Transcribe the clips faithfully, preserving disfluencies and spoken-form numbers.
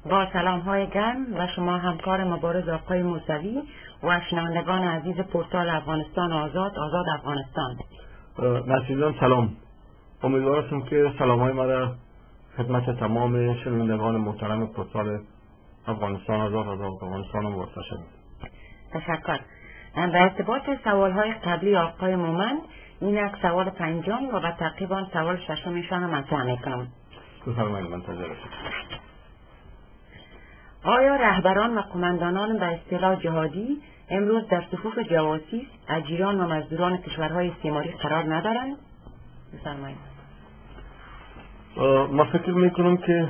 با سلام های گرم و شما همکار مبارز آقای موسوی و شنوندگان عزیز پورتال افغانستان آزاد آزاد افغانستان. نصیر جان سلام. امیدوارم که سلامای ما را خدمت تمام شنوندگان محترم پورتال افغانستان آزاد آزاد افغانستان وارد شد. تشکر. در ارتباط سوال های قبلی آقای مومند، این یک سوال پنجم و به تقریبا سوال ششمشان مطرح میکنم. بفرمایید، منتظر هستم. آیا رهبران و قماندانان به اصطلاح جهادی امروز در صفوف جواسیس، اجیران و مزدوران کشورهای استعماری قرار ندارند؟ بفرمایید. ما فکر میکنم که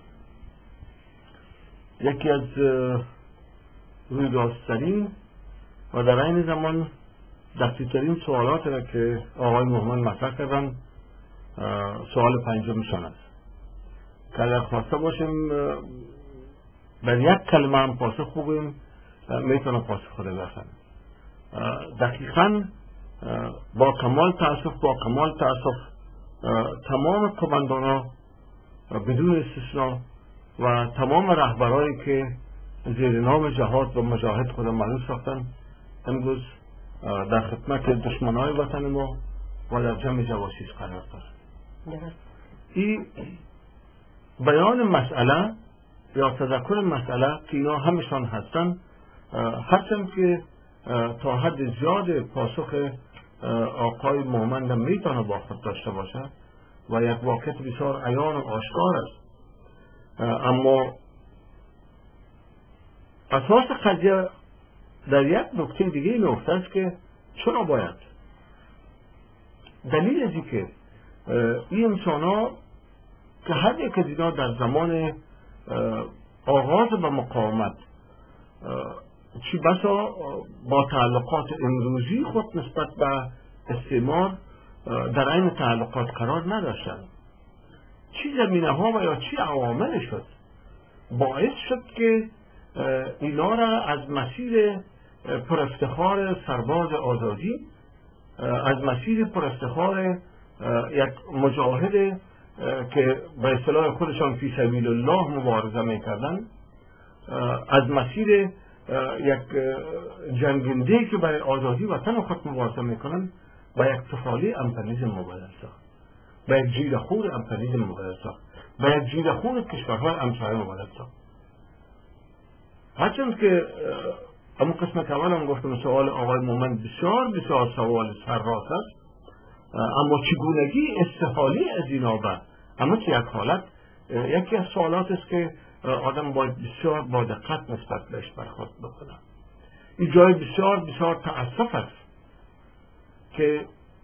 یکی از رویدادترین و در این زمان دقیق‌ترین سوالات را که آقای محمد مطرح کردن سوال پنجمشان است که اگر خواسته باشیم بر یک کلمه هم پاسخ خوبیم میتونم پاسخ خود برسن. دقیقاً با کمال تأسف با کمال تأسف تمام قماندان‌ها بدون استثنا و تمام رهبرایی که زیر نام جهاد و مجاهد خود معروف ساختن امروز در خدمت دشمنای وطن ما و در جمع جواسیس قرار دارند. این بیان مسئله یا تذکر مسئله که اینا همشان هستن، هرچند که تا حد زیاد پاسخ آقای مومند میتونه با خود داشته باشه و یک واقعیت بسیار عیان و آشکار است، اما اساس قضیه در یک نکته دیگه نقطه است که چرا باید دلیل ازی که این انسان ها که هر یک از اینا در زمان آغاز به مقاومت چی بسا با تعلقات امروزی خود نسبت به استعمار در این تعلقات قرار نداشتند، چی زمینه ها و یا چی عوامل شد باعث شد که اینا را از مسیر پر افتخار سرباز آزادی، از مسیر پر افتخار یک مجاهد که به اصطلاح خودشان فی سبیل الله مبارزه میکردن، از مسیر یک جنگنده که برای آزادی وطن خود مبارزه میکنن با یک تفالی امپریالیسم مبارزه ساخت، با یک جیره‌خور امپریالیسم مبارزه ساخت، با یک جیره‌خور کشورهای همسایه مبارزه ساخت. هرچند که اما قسم که اول هم گفتم سوال آقای مومند بسیار بسیار سوال سرراست است، اما چگونگی استحالی از اینا به اما که یک حالت یکی از سوالات است که آدم باید بسیار با دقت نسبت بهش برخورد بکنه. این جای بسیار بسیار تأسف است که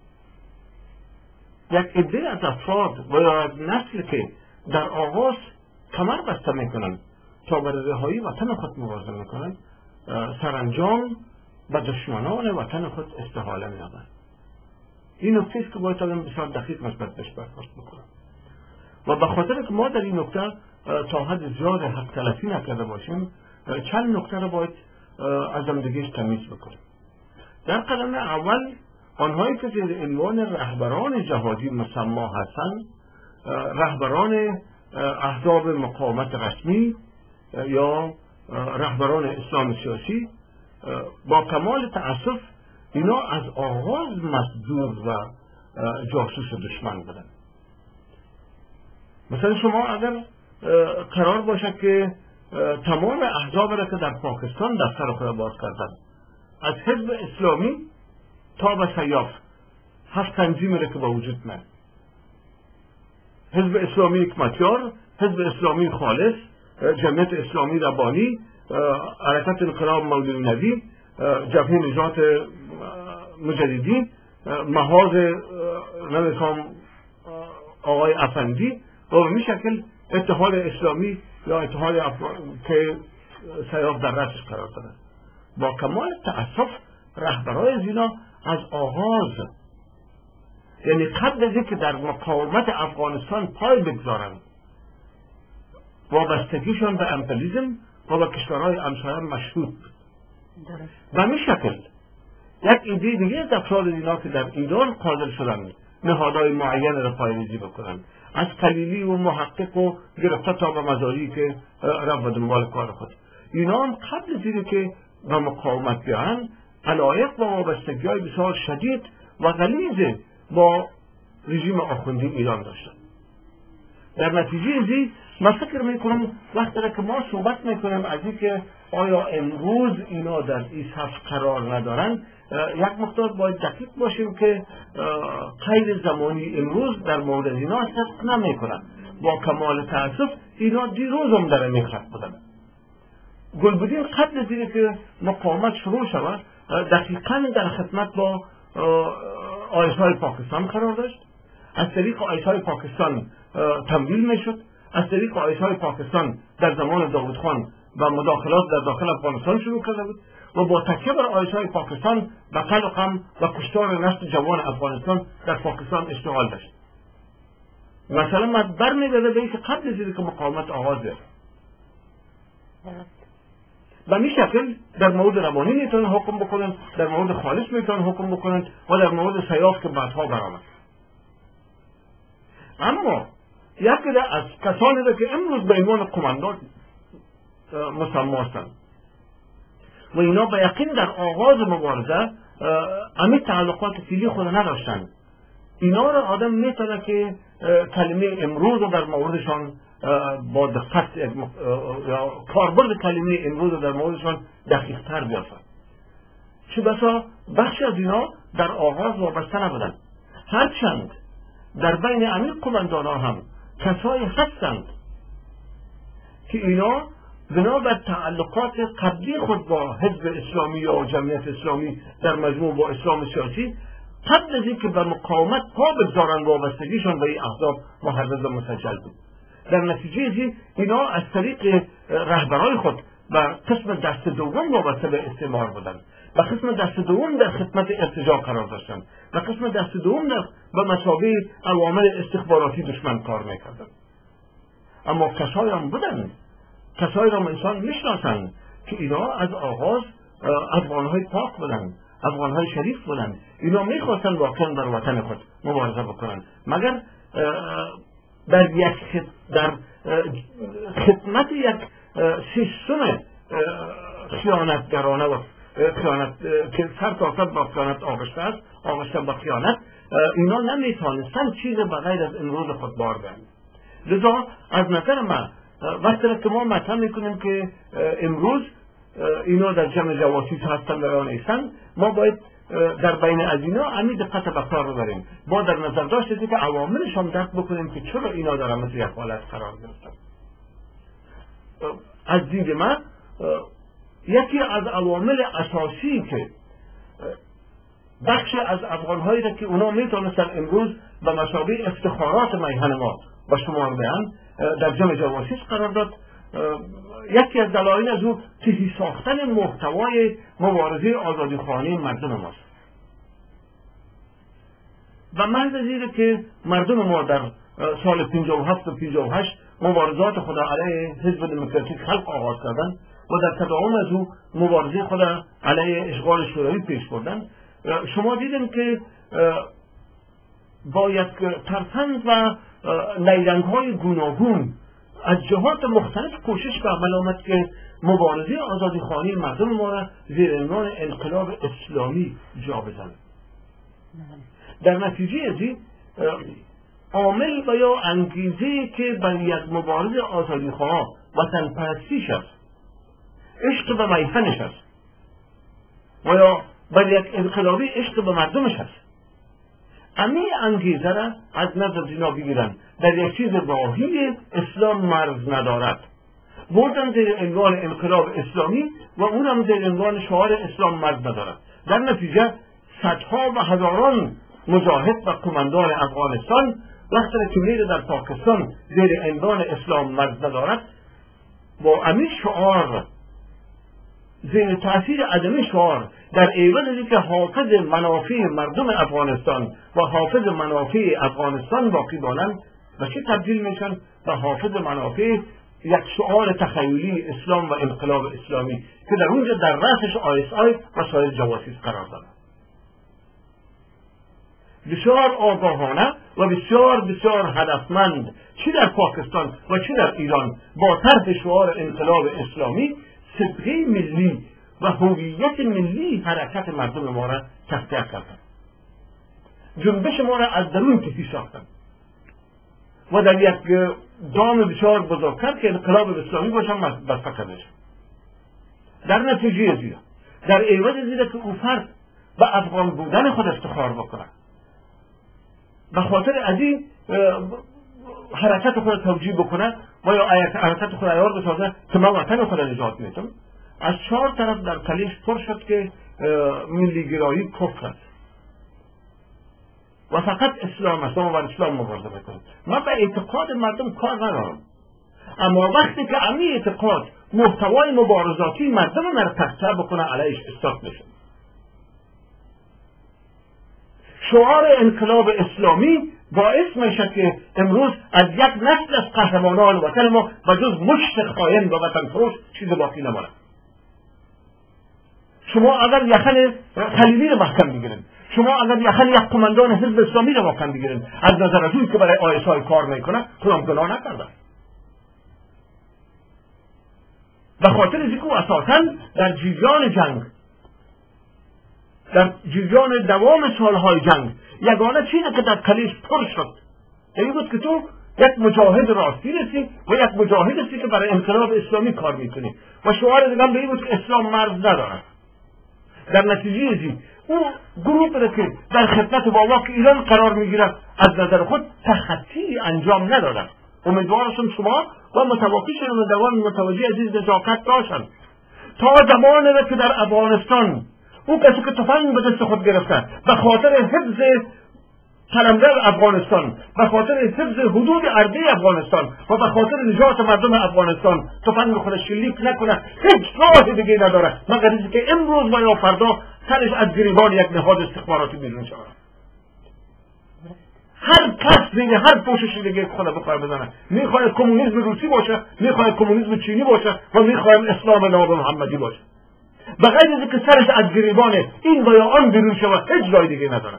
یک عده از افراد و یا از نسل که در آغاز کمر بسته میکنن تا برای رهایی وطن خود مبارزه میکنن، سرانجام به دشمنان وطن خود استحاله می‌یابند. این نکته است که باید آدم بسیار دقیق نسبت بهش برخورد بکنه و به خاطر که ما در این نکته تا حد زیاد حق تلفی نکرده باشیم، چند نکته را باید از همدیگه‌اش تمیز بکنیم. در قدم اول آنهایی که زیر عنوان رهبران جهادی مسما هستند، رهبران احزاب مقاومت رسمی یا رهبران اسلام سیاسی، با کمال تأسف اینا از آغاز مصدور و جاسوس دشمن بودن. مثلا شما اگر قرار باشه که تمام احزاب را که در پاکستان دفتر خود باز کردن، از حزب اسلامی تا به سیاف هفت تنظیم را که با وجود من، حزب اسلامی حکمتیار، حزب اسلامی خالص، جمعیت اسلامی ربانی، حرکت انقلاب مولوی نبی، جبهه نجات مجددین، محاذ نمیخوام آقای افندی و به این شکل اتحاد اسلامی یا اتحاد که سیاف در رأسش قرار دارد. با کمال تأسف رهبرای زینا از آغاز، یعنی قبل از اینکه در مقاومت افغانستان پای بگذارند، وابستگیشان به امپریالیسم و به کشورهای همسایه مشهود به این شکل یک ایده دیگه از افراد اینا که در ایران قادر شدن نهادهای معین را پایه‌ریزی بکنن، از خلیلی و محقق و گرفته تا به مزاری که رفت به دنبال کار خود. اینا هم قبل از اینکه که به مقاومت بیان علایق و وابستگی‌های بسیار شدید و غلیظ با رژیم آخوندی ایران داشتن. در نتیجه ازی من فکر میکنم وقتی که ما صحبت میکنیم از اینکه آیا امروز اینا در این صف قرار ندارن، یک مقدار باید دقیق باشیم که قید زمانی امروز در مورد اینا صدق نمیکنن. با کمال تأسف اینا دیروز هم در این خط بودن. گلبدین قبل از اینکه که مقاومت شروع شود دقیقاً در خدمت با آیس‌های پاکستان قرار داشت. از طریق آیس‌های پاکستان تمویل میشد. از طریق آیس‌های پاکستان در زمان داوود خان و مداخلات در داخل افغانستان شروع کرده بود و با تکیه بر آیس‌های پاکستان و قتل و غم و کشتار نسل جوان افغانستان در پاکستان اشتغال داشت. مثلا من برمیگرده به اینکه قبل از اینکه مقاومت آغاز شد به این شکل در مورد روانی میتونن حکم بکنن، در مورد خالص میتونن حکم بکنن و در مورد سیاف که بعدها برآمد. اما یکی از کسانی را که امروز به عنوان قماندان مسمی هستند و اینا به یقین در آغاز مبارزه همین تعلقات فعلی خود نداشتند، اینا را آدم میتونه که کلمه امروز رو در موردشان با دقت یا کاربرد کلمه امروز رو در موردشان دقیق تر بیافرد. چه بسا بخش از اینا در آغاز وابسته نبودند، هرچند در بین امیر قماندان ها هم کسایی هستند که اینا بنا بر تعلقات قبلی خود با حزب اسلامی یا جمعیت اسلامی در مجموع با اسلام سیاسی قبل از اینکه به مقاومت پا بگذارند وابستگیشان به این احزاب محرز مسجل بود. در نتیجه ازی اینا از طریق رهبرای خود و قسم دست دوم وابسته به استعمار بودند و قسم دست دوم در خدمت ارتجاع قرار داشتند و قسم دست دوم در به مثابه عوامل استخباراتی دشمن کار میکردند. اما کسایی هم بودند، کسایی را انسان میشناسند که اینا از آغاز افغانهای پاک بودند، افغانهای شریف بودند. اینا میخواستند واقعا در وطن خود مبارزه بکنند، مگر در یک خد... در خدمت یک سیستم خیانتگرانه و خیانت که سر تا سر با خیانت آغشته است، آغشته با خیانت، اینا نمیتونستند چیز بغیر از امروز خود بار برند. لذا از نظر من وقتی که ما مطرح میکنیم که امروز اینا در جمع جواسیس هستند یا نیستند، ما باید در بین از اینا همین دقت به کار رو بریم، با در نظر داشته که عواملش هم درک بکنیم که چرا اینا در مثل یک حالت قرار گرفتن. از دید من یکی از عوامل اساسی که بخش از افغانهایی را که اونا میتونستن امروز به مثابه افتخارات میهن ما با شمار بیان در جمع جواسیس قرار داد، یکی از دلایل از او تهی ساختن محتوای مبارزه آزادیخواهی مردم ماست. و محض از اینه که مردم ما در سال پنجاه و هفت و پنجاه و هشت مبارزات خود علیه حزب دموکراتیک خلق آغاز کردن و در تداوم از او مبارزه خود علیه اشغال شوروی پیش بردن، شما دیدن که با یک ترفند و نیرنگ های گوناگون از جهات مختلف کوشش به عمل آمد که مبارزه آزادیخواهی مردم ما را زیر عنوان انقلاب اسلامی جا بزنند. در نتیجه ازی عامل و یا انگیزه که بر یک مبارزه آزادیخواه وطن پرستیش است، عشق به میهنش است و یا بر یک انقلابی عشق به مردمش است، امی انگیزه را از نظر دینا بگیرن در یک چیز واهی اسلام مرز ندارد، بردن زیر عنوان انقلاب اسلامی و اونم زیر عنوان شعار اسلام مرز ندارد. در نتیجه صدها و هزاران مجاهد و قماندان افغانستان وقتی که میره در پاکستان زیر عنوان اسلام مرز ندارد با امی شعار زیر تأثیر عدم شعار در عوض از اینکه حافظ منافع مردم افغانستان و حافظ منافع افغانستان باقی مانند و چه تبدیل میشن به حافظ منافع یک شعار تخیلی اسلام و انقلاب اسلامی که در اونجا در رأسش آی اس آی و سایر جواسیس قرار دارد. بسیار آگاهانه و بسیار بسیار هدفمند چی در پاکستان و چی در ایران با طرح شعار انقلاب اسلامی صبغه ملی و هویت ملی حرکت مردم ما را تقطیع کردند. جنبش ما را از درون تهی ساختند و در یک دام بسیار بزرگتر که انقلاب اسلامی باشم بسته کردش. در نتیجه زیرا در عوض زیرا که او فرد به افغان بودن خود افتخار بکنه، به خاطر از این حرکت خود توجیه بکنه و یا حرکت خود عیار بسازه که من وطن خود نجات میدم، از چهار طرف در کلیش پر شد که ملیگرایی کفر است و فقط اسلام است و بر اسلام مبارزه بکنید. من به اعتقاد مردم کار ندارم، اما وقتی که امی اعتقاد محتوای مبارزاتی مردم رو تقطیع بکنه علیش استاد میشه. شعار انقلاب اسلامی باعث میشه که امروز از یک نسل از قهرمانان وطن ما و جز مشت خائن و وطن فروش چیز باقی نماند. شما اگر یخن خلیلی رو محکم بگیرید، شما اگر یخن یک قماندان حزب اسلامی رو محکم بگیرید، از نظر از اون که برای آی اس آی کار میکنه کدام گناه نکرده. به خاطر اینکه او اساساً در جریان جنگ، در جریان دوام سالهای جنگ یگانه چیزی که در کلیش پر شد این بود که تو یک مجاهد راستی هستی و یک مجاهد هستی که برای انقلاب اسلامی کار میکنی و شعار دیگه به این بود که اسلام مرز ندارد. در نتیجه ازی اون گروه را که در خدمت باباک ایران قرار میگیرد از نظر خود تخطی انجام ندادند. امیدوارم شما و متوقع شدن دوام متوجه عزیز نزاکت باشند تا زمانی را که در افغانستان اون کسی که تفنگ به دست خود گرفته به خاطر حفظ قلمرو افغانستان، به خاطر حفظ حدود ارضی افغانستان و به خاطر نجات مردم افغانستان تفنگ خود شلیک نکنه، هیچ راه دیگه نداره مگر اینکه امروز و یا فردا سرش از گریبان یک نهاد استخباراتی بیرون شود. هر کس دیگه هر پوشش دیگه خود بخواد بزنه، میخواد کمونیسم روسی باشه، میخواد کمونیسم چینی باشه و میخواد اسلام ناب محمدی باشه، به غیر از اینکه سرش از گریبان این و یا آن بیرون شود هیچ راه دیگه نداره.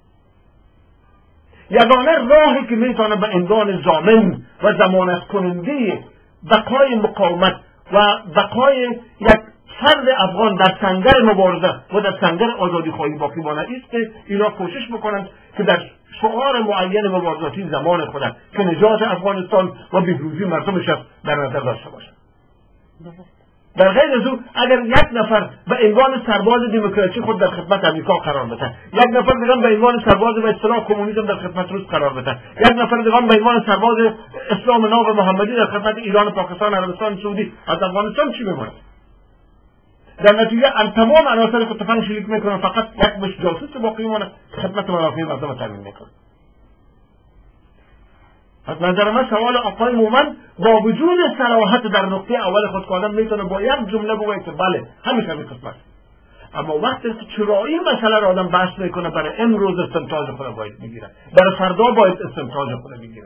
یگانه راهی که میتونه به عنوان ضامن و ضمانت کننده بقای مقاومت و بقای یک فرد افغان در سنگر مبارزه و در سنگر آزادی خواهی باقی مانه است که اینا کوشش بکنند که در شعار معین مبارزاتی زمان خودند که نجات افغانستان و بهروزی مردمش در نظر داشته باشند. در غیر از او اگر یک نفر به عنوان سرباز دموکراسی خود در خدمت امریکا قرار بده، یک نفر دیگه به عنوان سرباز به اصطلاح کمونیسم در خدمت روس قرار بده، یک نفر دیگه به عنوان سرباز اسلام ناب محمدی در خدمت ایران، پاکستان، عربستان سعودی از افغانستان چی میمونه؟ در نتیجه تمام عناصر که تفنگ شلیک میکنن فقط یک مش جاسوس باقی میمونه خدمت منافع مردم تامین میکنه. از نظر من سوال آقای مومن با وجود صراحت در نقطه اول خود که آدم میتونه با یک جمله بگه که بله همیشه همین قسمت، اما وقتی که چرایی مسئله را آدم بحث میکنه برای امروز استنتاج خود باید میگیره، برای فردا باید استنتاج خود میگیره.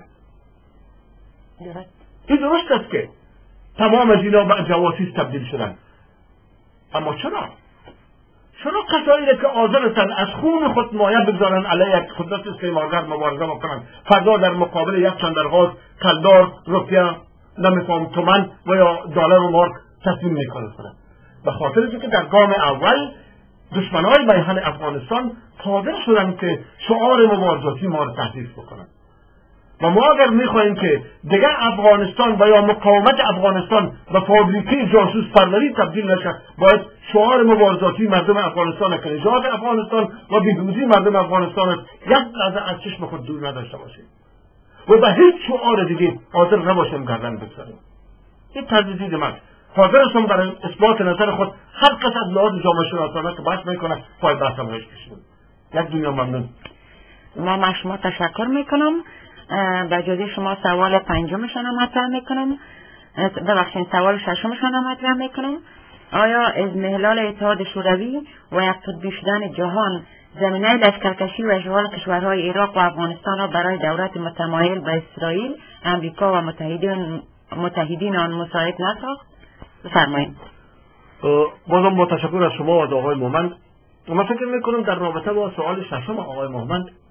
این درست است که تمام از اینا به جواسیس تبدیل شدن، اما چرا؟ چرا کسایی که حاضرستند از خون خود مایه بگذارن علیه یک قدرت استعمارگر مبارزه بکنن، فردا در مقابل یک چندرغاز کلدار روپیه نمیفهم تومن و یا دلار و مارک تسلیم میکنن؟ به خاطر اینکه در گام اول دشمنای میهن افغانستان قادر شدن که شعار مبارزاتی ما را تحریف بکنن و ما اگر میخواهیم که دیگر افغانستان و یا مقاومت افغانستان به فابریکه جاسوس پروری تبدیل نشه، باید شعار مبارزاتی مردم افغانستان که نجات افغانستان و بهروزی مردم افغانستان است یک لحظه از چشم خود دور نداشته باشیم و به هیچ شعار دیگه حاضر نباشیم گردن بگذاریم. این طرز دید من. حاضر هستم برای اثبات نظر خود هر کس از لحاظ جامعه شناسانه که بحث میکنه پای بحثم روش کشیدم. یک دنیا ممنون. ما از شما تشکر میکنم. به اجازه شما سوال پنجمشان هم مطرح میکنم، ببخشید سوال ششمشان هم مطرح میکنم. آیا اضمحلال اتحاد شوروی و یک قطبی شدن جهان زمینه لشکرکشی و اشغال کشورهای عراق و افغانستان را برای دولت متمایل به اسرائیل، امریکا و متحدین متحدین آن مساعد نساخت؟ بفرمایید. بازم با تشکر از شما و آقای مومن. من فکر میکنم در رابطه با سوال ششم آقای مومن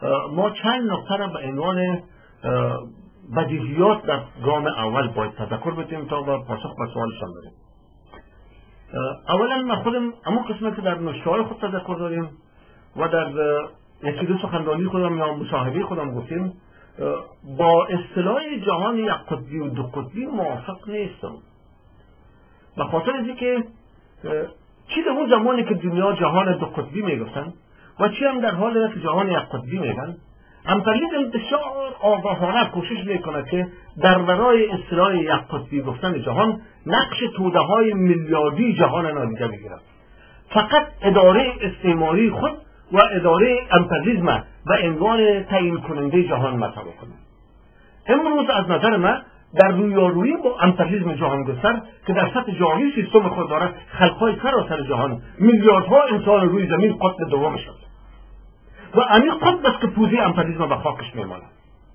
ما چند نکته را به عنوان بدیهیات در گام اول باید تذکر بدیم تا با پاسخ به سوالشان بریم. اولا ما خودم اما قسمت که در نشریه خود تذکر داریم و در یکی دو سخنرانی خودم یا مصاحبه خودم گفتیم، با اصطلاح جهان یک قطبی و دو قطبی موافق نیستم. به خاطر اینکه که چی در اون زمانی که دنیا جهان دو قطبی میگفتن و چی هم در حال که جهان یک قطبی میگن، امپریالیسم بسیار آگاهانه کوشش میکنه که در برای اصطلاح یک قطبی گفتن جهان نقش توده های میلیاردی جهان نادیده بگیرد. فقط اداره استعماری خود و اداره امپریالیسم و عنوان تعیین کننده جهان مطرح کنه. امروز از نظر من در رویارویی با امپریالیسم جهان گستر که در سطح جهانی سیستم خود دارد، خلقهای سراسر جهان میلیاردها انسان روی زمین قطب دوم شد و همین قطب است که پوزه امپریالیسم به خاکش میماند.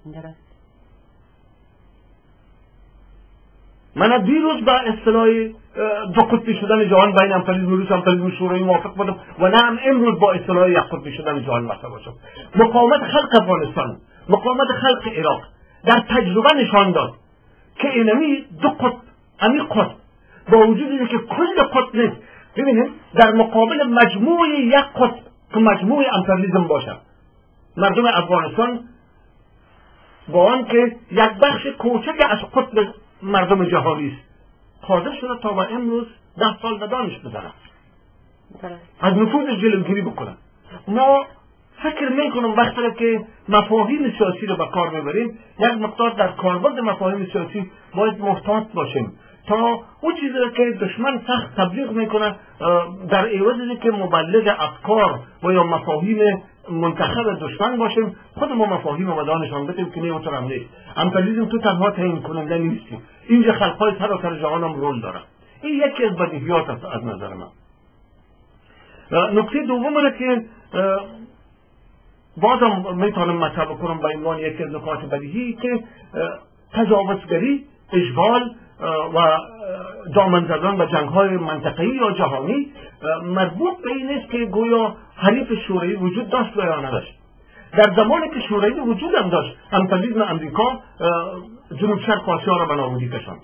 من دیروز با اصطلاح دو قطبی شدن جهان بین امپریالیسم روس و امپریالیسم شوروی موافق بودم و نه هم امروز با اصطلاح یک قطبی شدن جهان مطرح باشم. مقاومت خلق افغانستان، مقاومت خلق عراق در تجربه نشان داد که اینمی دو قطب، امی قطب با وجود اینه که کل قطب نیست، ببینید در مقابل مجموع یک قطب که مجموع امپریالیسم باشد، مردم افغانستان با آن که یک بخش کوچک از قطب مردم جهانی است حاضر شده تا به امروز ده سال به دانش بزنند، از نفوذش جلوگیری بکنند. ما فکر میکنم وقتی که مفاهیم سیاسی رو به کار میبریم یک مقدار در کاربرد مفاهیم سیاسی باید محتاط باشیم تا اون چیزی که دشمن سخت تبلیغ میکنه در عوض که مبلغ افکار و یا مفاهیم منتخب دشمن باشیم، خود ما مفاهیم و دانشان بدیم که نه اونطور هم نیست. امپریالیسم تو تنها تعیین کننده نیستیم، اینجا خلقهای سراسر جهان هم رول داره. این یکی از بدیهیات است از نظر من. نکته دوم که بازم میتونم مطرح کنم به عنوان یکی از نکات بدیهی که تجاوزگری، اشغال و دامن زدن به جنگ‌های منطقه‌ای یا جهانی مربوط به این است که گویا حریف شوروی وجود داشت و یا نداشت. در زمانی که شوروی وجود هم داشت، امپریالیسم امریکا جنوب شرق آسیا را به نابودی کشاند.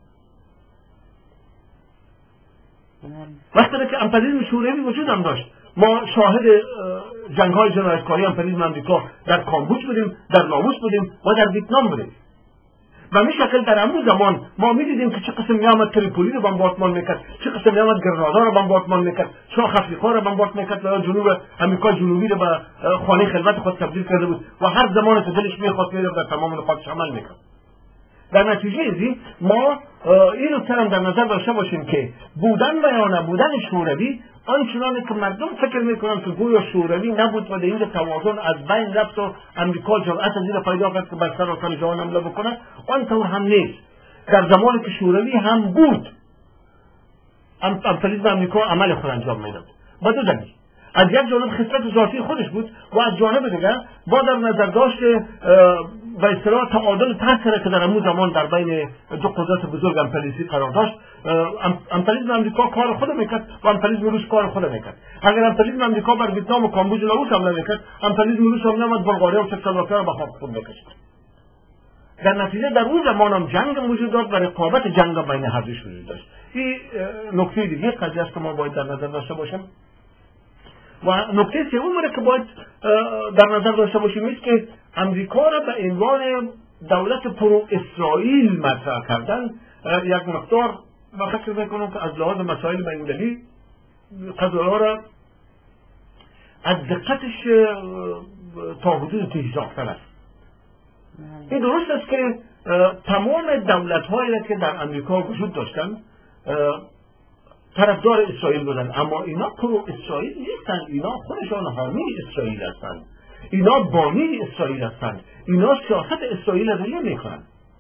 وقتی که امپریالیسم شوروی وجود هم داشت، ما شاهد جنگ‌های جنایتکاری امپریالیسم امریکا در کامبوج بودیم، در لاوس بودیم و در ویتنام بودیم. و می شکل در همون زمان ما می دیدیم که چه قسم میامد تریپولی رو بمبارتمان میکرد، چه قسم میامد گرنادا رو بمبارتمان میکرد، شاخ افریقا رو بمبارت میکرد و جنوب امریکا جنوبی رو به خانه خلوت خود تبدیل کرده بود و هر زمان که دلش میخواست میره در تمام نقاطش عمل میکرد. در نتیجه ازی ما این رو هم در نظر داشته باشیم که بودن و یا نبودن شوروی آنچنانی که مردم فکر میکنن که گویا شوروی نبود و در این توازن از بین رفت و امریکا جرأت از این پیدا کرد که بر سراسر جهان حمله بکنه، آنطور هم نیست. در زمانی که شوروی هم بود، امپریالیسم امریکا عمل خود انجام میداد با دو دلیل. از یک جانب خصلت ذاتی خودش بود و از جانب دیگر با در نظر داشت و اصطلاح تعادل تاثیر که در همون زمان در بین دو قدرت بزرگ امپریالیستی قرار داشت، امپریالیسم امریکا کار خود میکرد و امپریالیسم روس کار خود میکرد. اگر امپریالیسم امریکا بر ویتنام و کامبوج و لاوس حمله میکرد، امپریالیسم روس هم نمیاد بلغاریا و چکسلواکیه را به خاک خود میکشید. در نتیجه در اون زمان هم جنگ وجود داشت و رقابت جنگ بین هر دوش وجود داشت. این نکته دیگه قضیه است که ما باید در نظر داشته باشیم. و نکته سوم که باید در نظر داشته باشیم است که امریکا را به عنوان دولت پرو اسرائیل مطرح کردن یک مقدار من فکر میکنم که از لحاظ مسائل بین‌المللی قضایا را از دقتش تا حدود تیزافتر است. این درست است که تمام دولت هایی که در امریکا وجود داشتن طرفدار اسرائیل بودن، اما اینا پرو اسرائیل نیستن، اینا خودشان حامی اسرائیل هستند، اینا بانی اسرائیل هستند، اینا سیاست اسرائیل را اجرا میکنن.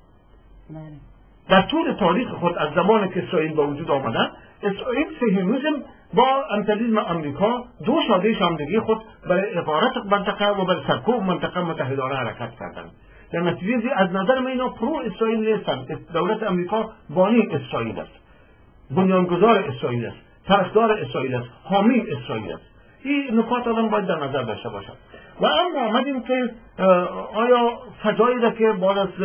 در طول تاریخ خود از زمانی که اسرائیل با وجود آمده، اسرائیل صهیونیسم با امپریالیسم امریکا دو شاده شامدگی خود برای ادارت منطقه و برای سرکوب منطقه متحدانه حرکت کردند. در نتیجه از نظر من اینا پرو اسرائیل نیستند. دولت امریکا بانی اسرائیل است، بنیانگذار اسرائیل است، طرفدار اسرائیل است، حامی اسرائیل است. این نکات آدم باید در نظر داشته باشد. و اما آمدیم که آیا فضایی را که بعد از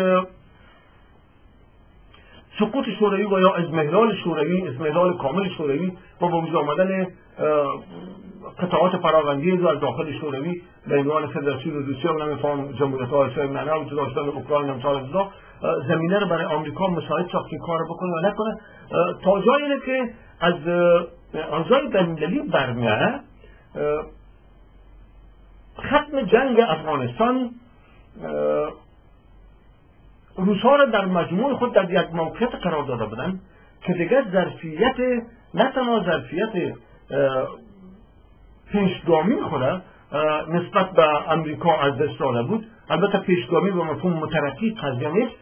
سقوط شوروی و یا ازمهلال شوروی، ازمهلال کامل شوروی و با وجود آمدن قطعات پراگنده‌ای از داخل شوروی به عنوان فدراسیون روسیه و نمیفهم جمهوریت‌های آسیای منطقه و جدا شدن اوکراین و امثال جدا زمینه رو برای آمریکا مساعد ساخت که کار بکنه و نکنه تا جایی که از اعضای بین‌المللی برمیاد ختم جنگ افغانستان روس‌ها را در مجموع خود در یک موقعیت قرار داده بودند که دیگر ظرفیت نه تنها ظرفیت پیشگامی خود نسبت به امریکا از دست داده بود. البته پیشگامی به مفهوم مترقی قضیه نیست،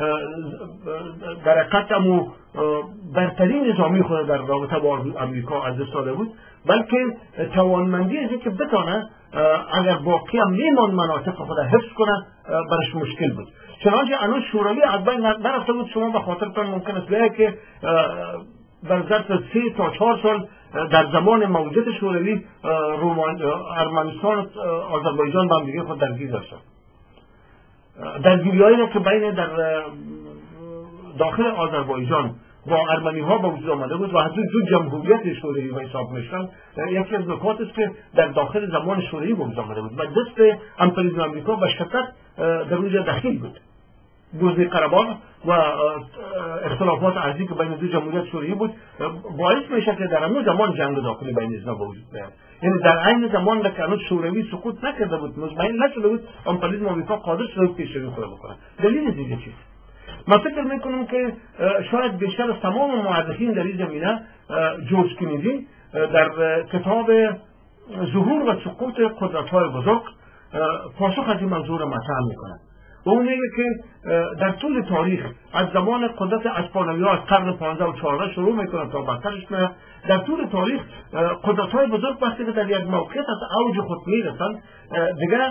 در حقیقت امو برترین نظامی خود در رابطه با امریکا از دست داده بود، بلکه توانمندی از اینکه بتانه اگر باقی هم میمان مناطق خود حفظ کنه برش مشکل بود. چنانچه انو شوروی از بین نرفته بود. شما به خاطرتان ممکن است بیاید که در ظرف سه تا چهار سال در زمان موجود شوروی ارمنستان و آذربایجان با هم دیگه خود درگیر داشتند. درگیری‌هایی که بین در داخل آذربایجان با ارمنی ها به وجود آمده بود و حتی دو جمهوریت شوروی و حساب میشدن. یکی از نکات است که در داخل زمان شوروی به وجود آمده بود و دست امپریالیسم آمریکا به شدت در اونجا دخیل بود. گزینه قره‌باغ و اختلافات ارضی که بین دو جمهوریت شوروی بود باعث میشه که در اون زمان جنگ داخلی بین اینا به وجود بیاد. یعنی در عین زمان که اون شوروی سقوط نکرده بود، مطمئن نشده بود، امپریالیسم آمریکا قادر شده بود پیشروی خود بکنه. دلیل دیگه چیست؟ من فکر میکنم که شاید بیشتر از تمام مورخین در این زمینه جورج کندی در کتاب ظهور و سقوط قدرت‌های بزرگ پاسخ از این موضوع را مطرح میکنه. و اون میگه که در طول تاریخ از زمان قدرت اسپانیایی از قرن پانزده و چهارده شروع میکنن تا بدترش میاد. در طول تاریخ قدرت‌های بزرگ وقتی که در یک موقعیت از اوج خود میرسن دیگه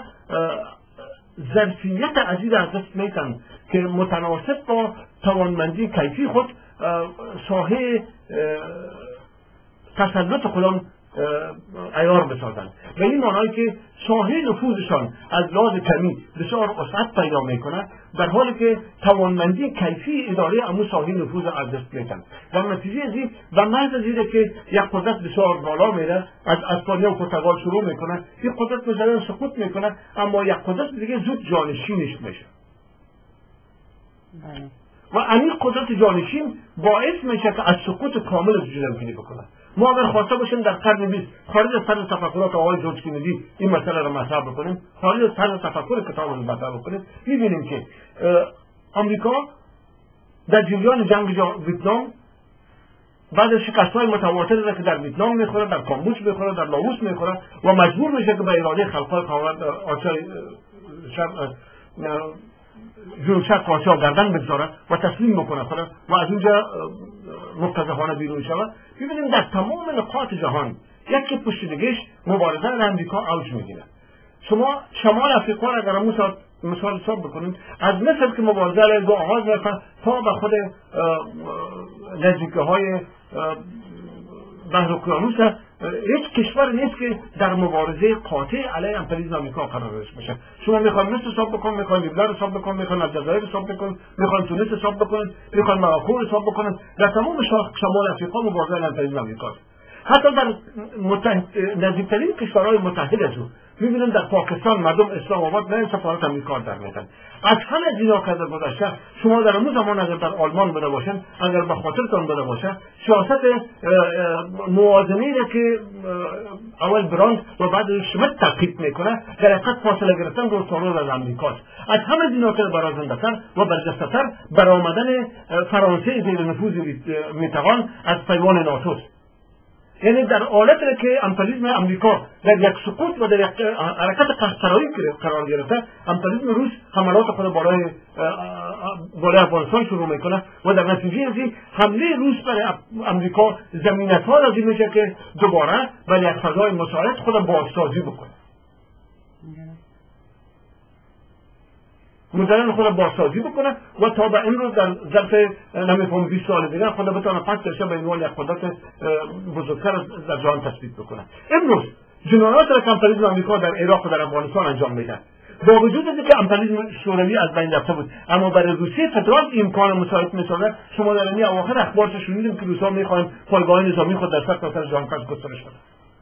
ظرفیت عزیز از دست میتن که متناسب با توانمندی کیفی خود ساحه تسلط خودم عیار بسازند و این معنایی که ساحه نفوذشان از لحاظ کمی بسیار وسعت پیدا میکنه، در حالی که توانمندی کیفی اداره امو ساحه نفوذ از دست میتن. در نتیجه از این و محض از اینه که یک قدرت بسیار بالا میره از اسپانیا و پرتغال شروع میکنه، یک قدرت مثلا سقوط میکنه، اما یک قدرت دیگه زود جانشینش میشه و این قدرت جانشین باعث میشه که از سقوط کامل از جلوگیری بکنه. ما اگر خواسته باشیم در قرن بیست خارج از طرز تفکرات آقای جورج کندی این مسئله را مطرح بکنیم، خارج از طرز تفکر کتاب را مطرح بکنیم، میبینیم که آمریکا در جریان جنگ ویتنام بعد از شکست‌های متواتری را که در ویتنام میخوره، در کامبوج میخوره، در لاوس میخوره و مجبور میشه که به اراده خلق‌های آسیای شرق جنوب شرق آسیا گردن بگذاره و تسلیم بکنه خود و از اونجا مفتضحانه بیرون شود. ببینیم در تمام نقاط جهان یکی پشت دیگه‌اش مبارزه امریکا اوج میگیره. شما شمال افریقا را اگر مثال حساب بکنید، از مصر که مبارزه علیه او آغاز میکنه تا به خود نزدیکی‌های بحر اقیانوس هیچ کشور نیست که در مبارزه قاطع علیه امپریالیسم آمریکا قرار بشه. شما میخواین مصر حساب بکنید، میخواین لیبیا حساب بکنید، میخواین الجزایر حساب بکنید، میخواین تونس حساب بکنید، میخواین مراکو حساب بکنید، در تمام شمال افریقا مبارزه علیه امپریالیسم آمریکا. حتی در نزدیکترین کشورهای متحد از او میبینن در پاکستان مردم اسلام آباد نه سفارت امریکا در میتن. از همه از اینا که در گذشته شما در اون زمان اگر در آلمان بوده باشن، اگر به خاطرتان بوده باشه، سیاست موازنه‌ای را که اول براند و بعد شمیت تحقیق میکنه در حقیقت فاصله گرفتن با سالار از امریکاست. از همه از اینا که برازنده‌تر و برجسته‌تر برآمدن فرانسه زیر نفوذ میتوان از پیمان ناتو. یعنی در حالتی که امپریالیسم امریکا در یک سقوط و در یک حرکت قهرسرایی قرار گرفته، امپریالیسم روس حملات خود بالای بالای افغانستان شروع میکنه و در نتیجه از حمله روس بر امریکا زمینت‌ها را میشه که دوباره برای یک فضای مساعد خود بازسازی بکنه. مدرن خود بازسازی بکنه و تا به امروز در ظرف نمیفهم بیست سال دیگه خود بتونه پس درشه به عنوان یک قدرت بزرگتر در جهان تثبیت بکنه. امروز جنایات را که امپریالیسم آمریکا در عراق و در افغانستان انجام میداد، با وجود اینکه امپریالیسم شوروی از بین رفته بود، اما برای روسیه فدرال امکان مساعدت می‌سازد. شما در این اواخر اخبار شنیدیم که روس‌ها می‌خواهند پایگاه نظامی خود در سرتاسر جهان گسترش بدن.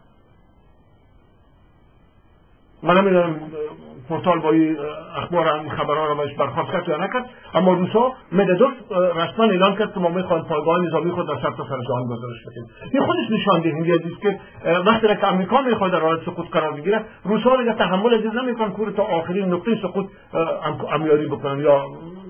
من نمیدونم پورتال با اخبار این خبرها را بهش برخواست کرد یا نکرد، اما روس‌ها مددوف رسما اعلان کرد که ما می‌خواهیم پایگاه نظامی خود در سرتاسر جهان گسترش بدیم. این خودش نشاندهی است که وقتی که امریکا می‌خواد در حال سقوط قرار بگیره، روس‌ها دیگه تحمل از نمی‌کنن که تا آخرین نقطه سقوط امیاری بکنن یا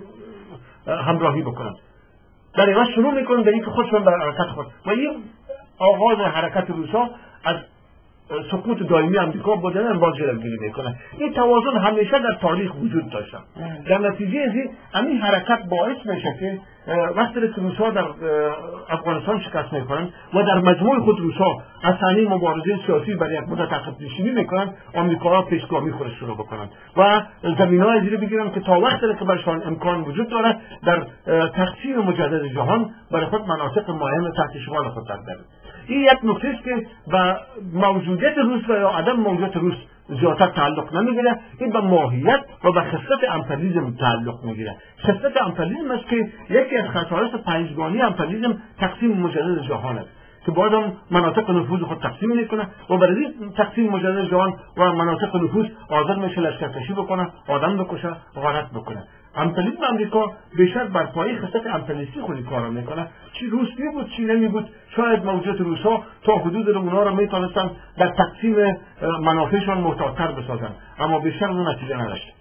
همراهی بکنن. در این شروع می‌کنن به اینکه خودشون بر حرکت خود و این آغاز حرکت روس‌ها از سقوط دائمی امریکا بودن باز جلوگیری میکنه. این توازن همیشه در تاریخ وجود داشته. در نتیجه از این حرکت باعث میشه که وقتی که روس‌ها در افغانستان شکست میکنن و در مجموع خود روس‌ها از صحنه مبارزه سیاسی برای یک مدت عقب نشینی میکنن، آمریکاها پیشگامی خود شروع بکنن و زمینه‌های زیر بگیرن که تا وقتی که برشان امکان وجود داره در تقسیم مجدد جهان برای خود مناطق معین تحت شمال خود در بیارن. این یک نکته است که به موجودیت روس و یا عدم موجودیت روس زیادتر تعلق نمیگیره، این به ماهیت و به خصلت امپریالیسم تعلق میگیره. خصلت امپریالیسم است که یکی از خصائص پنجگانی امپریالیسم تقسیم مجدد جهان است که باید هم مناطق نفوذ خود تقسیم میکنه و برای این تقسیم مجدد جهان و مناطق نفوذ آزاد میشه لشکرکشی بکنه، آدم بکشه، غارت بکنه. امپریالیسم آمریکا بیشتر بر پایه خصلت امپریالیستی خودی کار میکنه. چی روس بود چی نمی بود، شاید موجودیت روس‌ها تا حدود اونها را میتونستن در تقسیم منافعشان محتاط‌تر بسازن، اما بیشتر اون نتیجه نداشت.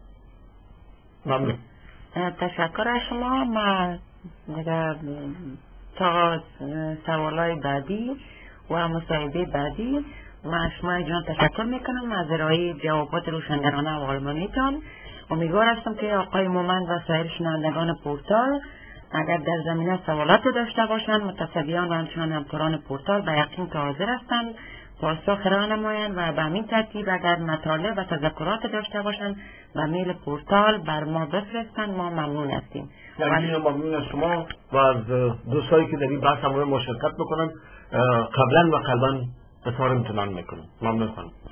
ممنون. تشکر از شما. ما دیگه تا سوالای بعدی و مصاحبه بعدی ما شما جان تشکر میکنم از ارائه جوابات روشنگرانه و علمانیتان. امیدوار هستم که آقای مومند و سایر شنوندگان پورتال اگر در زمینه سوالات داشته باشند، متصدیان و همچنان همکاران پورتال به یقین که حاضر هستند پاسخ را نمایند و به همین ترتیب اگر مطالب و تذکرات داشته باشند به میل پورتال بر ما بفرستند. ما ممنون هستیم. یعنی ممنون از شما و از دوستایی که در این بحث همراه ما شرکت بکنن. قبلا و قلبا به کار امتنان میکنم. ممنون خانم.